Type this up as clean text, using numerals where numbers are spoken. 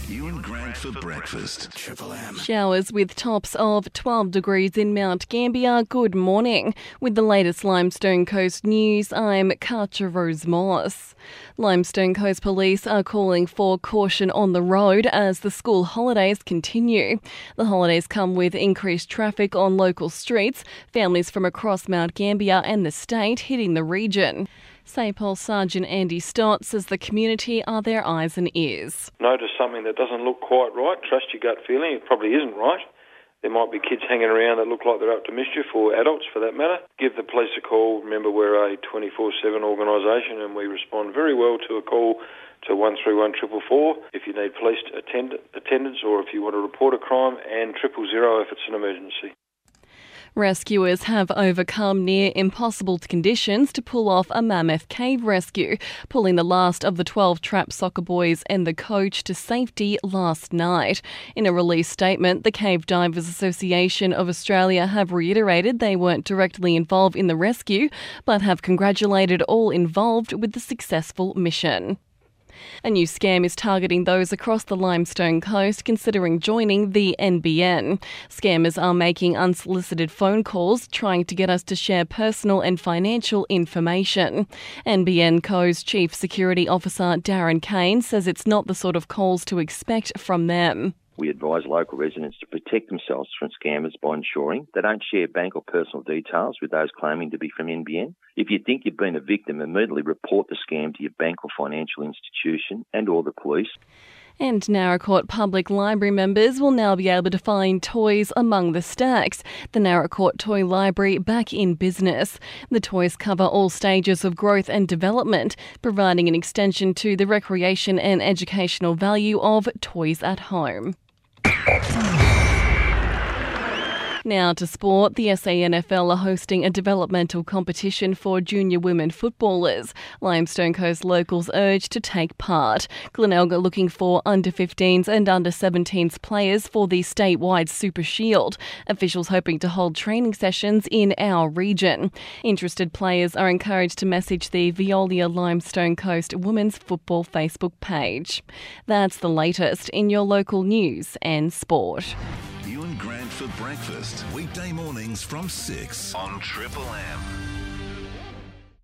You and Grant for breakfast. Triple M. Showers with tops of 12 degrees in Mount Gambier. Good morning. With the latest Limestone Coast news, I'm Katja Rose Moss. Limestone Coast Police are calling for caution on the road as the school holidays continue. The holidays come with increased traffic on local streets, families from across Mount Gambier and the state hitting the region. SAPOL Sergeant Andy Stott says the community are their eyes and ears. Notice something that doesn't look quite right, trust your gut feeling, it probably isn't right. There might be kids hanging around that look like they're up to mischief, or adults for that matter. Give the police a call. Remember, we're a 24/7 organisation and we respond very well to a call to 131 444 if you need police attendance or if you want to report a crime, and 000 if it's an emergency. Rescuers have overcome near impossible conditions to pull off a mammoth cave rescue, pulling the last of the 12 trapped soccer boys and the coach to safety last night. In a release statement, the Cave Divers Association of Australia have reiterated they weren't directly involved in the rescue, but have congratulated all involved with the successful mission. A new scam is targeting those across the Limestone Coast considering joining the NBN. Scammers are making unsolicited phone calls, trying to get us to share personal and financial information. NBN Co's Chief Security Officer Darren Kane says it's not the sort of calls to expect from them. We advise local residents to protect themselves from scammers by ensuring they don't share bank or personal details with those claiming to be from NBN. If you think you've been a victim, immediately report the scam to your bank or financial institution and or the police. And Naracoorte Public Library members will now be able to find toys among the stacks. The Naracoorte Toy Library back in business. The toys cover all stages of growth and development, providing an extension to the recreation and educational value of toys at home. Now to sport, the SANFL are hosting a developmental competition for junior women footballers. Limestone Coast locals urged to take part. Glenelg are looking for under-15s and under-17s players for the statewide Super Shield. Officials hoping to hold training sessions in our region. Interested players are encouraged to message the Veolia Limestone Coast Women's Football Facebook page. That's the latest in your local news and sport. You and Grant for breakfast. Weekday mornings from 6 on Triple M.